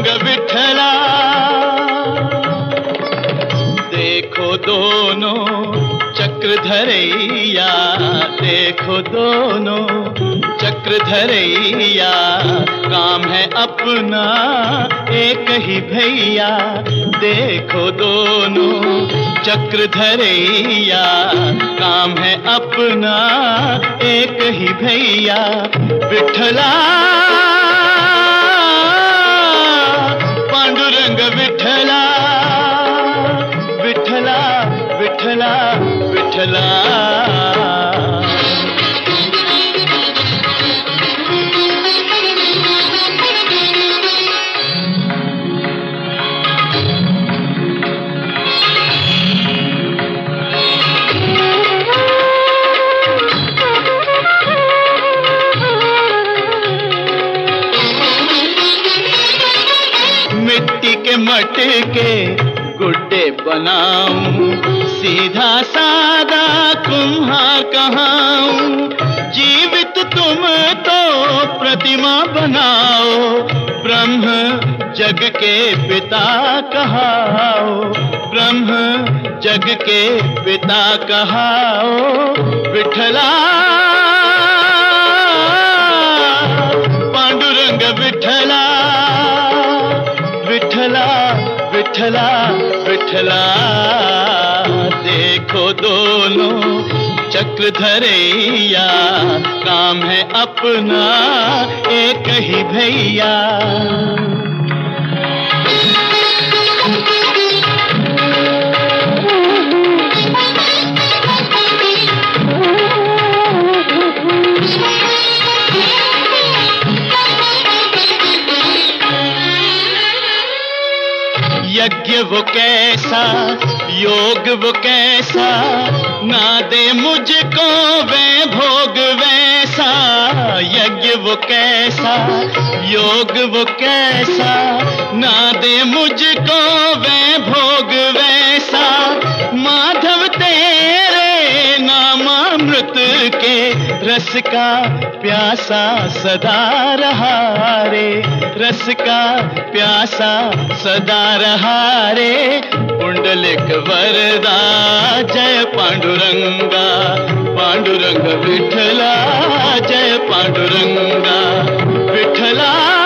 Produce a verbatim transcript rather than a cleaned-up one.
पांडुरंग विठला। देखो दोनों चक्रधरैया, देखो दोनों चक्रधरैया, काम है अपना एक ही भैया। देखो दोनों चक्रधरैया, काम है अपना एक ही भैया। विठला पांडुरंग विठला, विठला विठला विठला। मिट्टी के मटके गुड्डे बनाऊं, सीधा सादा कुम्हार कहाऊं। जीवित तुम तो प्रतिमा बनाओ, ब्रह्म जग के पिता कहाओ, ब्रह्म जग के पिता कहाओ। विठला पांडुरंग विठला, विठला विठला विठला। देखो दोनों चक्रधरैया, काम है अपना एक ही भैया। यज्ञ वो कैसा, योग वो कैसा, ना दे मुझको वे भोग वैसा। यज्ञ वो कैसा, योग वो कैसा, ना दे मुझको वे भोग वैसा। माधव तेरे नामामृत के रस का प्यासा सदा रहा रे, रस का प्यासा सदा रहा रे। पुंडलिक वरदा जय पांडुरंगा, पांडुरंग विठला जय पांडुरंगा। विठला